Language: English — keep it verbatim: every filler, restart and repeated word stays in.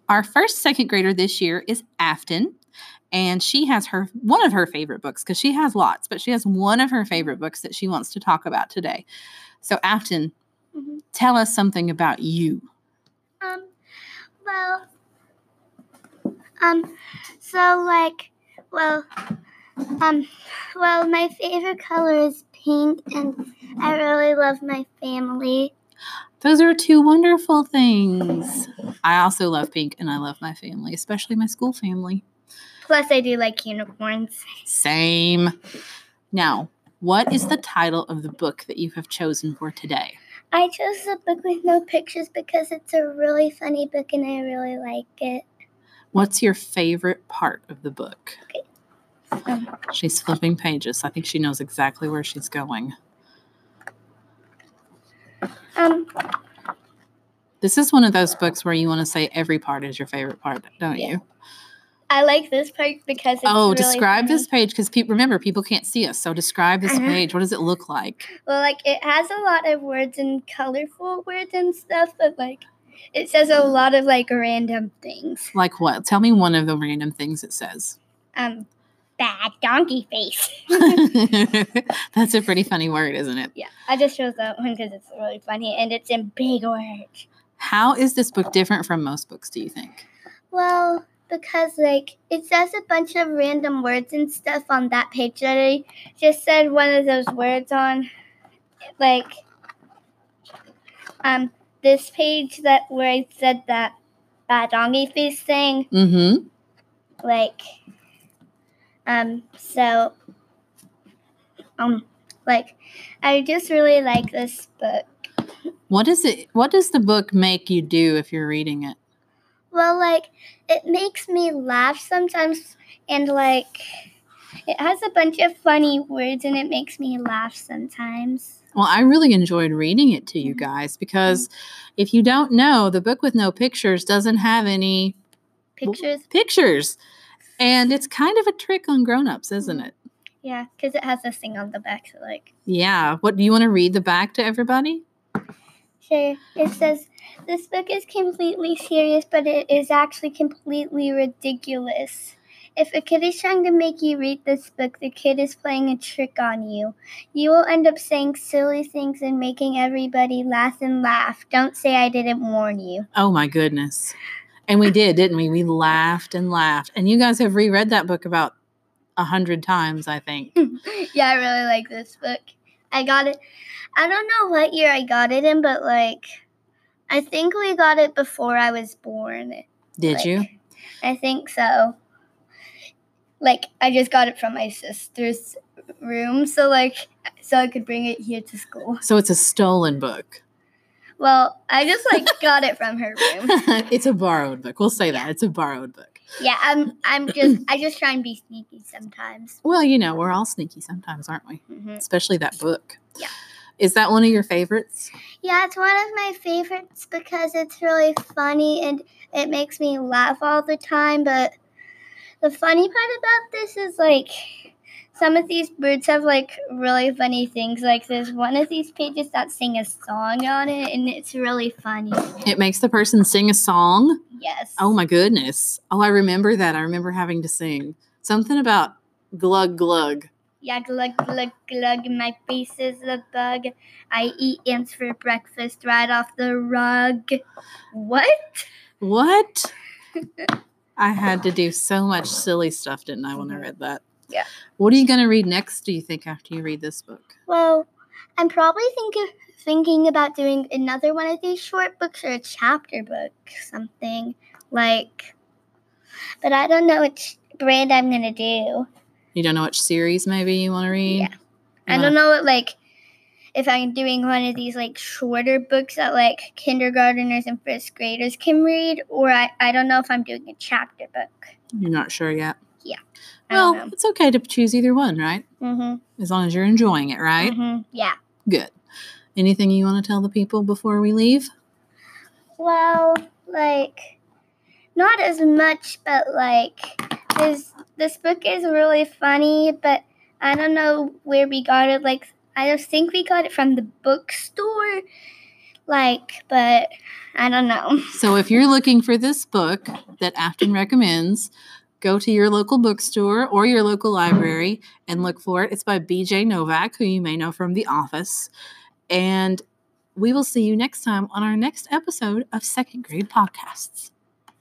Our first second grader this year is Afton. And she has her one of her favorite books, because she has lots, but she has one of her favorite books that she wants to talk about today. So, Afton, mm-hmm. tell us something about you. Um, well, um, so like, well, um, well, my favorite color is pink, and I really love my family. Those are two wonderful things. I also love pink, and I love my family, especially my school family. Plus, I do like unicorns. Same. Now, what is the title of the book that you have chosen for today? I chose the book with no pictures because it's a really funny book and I really like it. What's your favorite part of the book? Okay. Um, she's flipping pages. I think she knows exactly where she's going. Um. This is one of those books where you want to say every part is your favorite part, don't yeah. you? I like this part because it's Oh, really describe funny. this page, because pe- remember, people can't see us. So describe this uh-huh. page. What does it look like? Well, like, it has a lot of words and colorful words and stuff, but, like, it says a lot of, like, random things. Like what? Tell me one of the random things it says. Um, bad donkey face. That's a pretty funny word, isn't it? Yeah, I just chose that one because it's really funny, and it's in big words. How is this book different from most books, do you think? Well, because, like, it says a bunch of random words and stuff on that page that I just said one of those words on. Like, um, this page that where I said that bad donkey face thing. Mm-hmm. Like, um, so, um, like, I just really like this book. What is it? What does the book make you do if you're reading it? Well, like, it makes me laugh sometimes, and, like, it has a bunch of funny words, and it makes me laugh sometimes. Well, I really enjoyed reading it to you guys, because if you don't know, the book with no pictures doesn't have any pictures. W- pictures. And it's kind of a trick on grown-ups, isn't it? Yeah, because it has this thing on the back. So like. Yeah. What, do you want to read the back to everybody? Sure. It says, this book is completely serious, but it is actually completely ridiculous. If a kid is trying to make you read this book, the kid is playing a trick on you. You will end up saying silly things and making everybody laugh and laugh. Don't say I didn't warn you. Oh, my goodness. And we did, didn't we? We laughed and laughed. And you guys have reread that book about a hundred times, I think. Yeah, I really like this book. I got it. I don't know what year I got it in, but, like, I think we got it before I was born. Did like, you? I think so. Like, I just got it from my sister's room, so, like, so I could bring it here to school. So it's a stolen book. Well, I just, like, got it from her room. It's a borrowed book. We'll say that. It's a borrowed book. Yeah, I'm I'm just, I just try and be sneaky sometimes. Well, you know, we're all sneaky sometimes, aren't we? Mm-hmm. Especially that book. Yeah. Is that one of your favorites? Yeah, it's one of my favorites because it's really funny and it makes me laugh all the time. But the funny part about this is, like, some of these birds have, like, really funny things. Like, there's one of these pages that sing a song on it, and it's really funny. It makes the person sing a song? Yes. Oh, my goodness. Oh, I remember that. I remember having to sing. Something about glug, glug. Yeah, glug, glug, glug, my face is a bug. I eat ants for breakfast right off the rug. What? What? I had to do so much silly stuff, didn't I, when I read that? Yeah. What are you going to read next, do you think, after you read this book? Well, I'm probably thinking thinking about doing another one of these short books or a chapter book, something like. But I don't know which brand I'm going to do. You don't know which series maybe you want to read? Yeah. You I don't know what, like, if I'm doing one of these, like, shorter books that, like, kindergarteners and first graders can read, or I, I don't know if I'm doing a chapter book. You're not sure yet? Yeah. Well, it's okay to choose either one, right? Mm-hmm. As long as you're enjoying it, right? Mm-hmm. Yeah. Good. Anything you want to tell the people before we leave? Well, like, not as much, but, like, this, this book is really funny, but I don't know where we got it. Like, I just think we got it from the bookstore. like, but I don't know. So if you're looking for this book that Afton recommends, go to your local bookstore or your local library and look for it. It's by B J Novak, who you may know from The Office. And we will see you next time on our next episode of Second Grade Podcasts.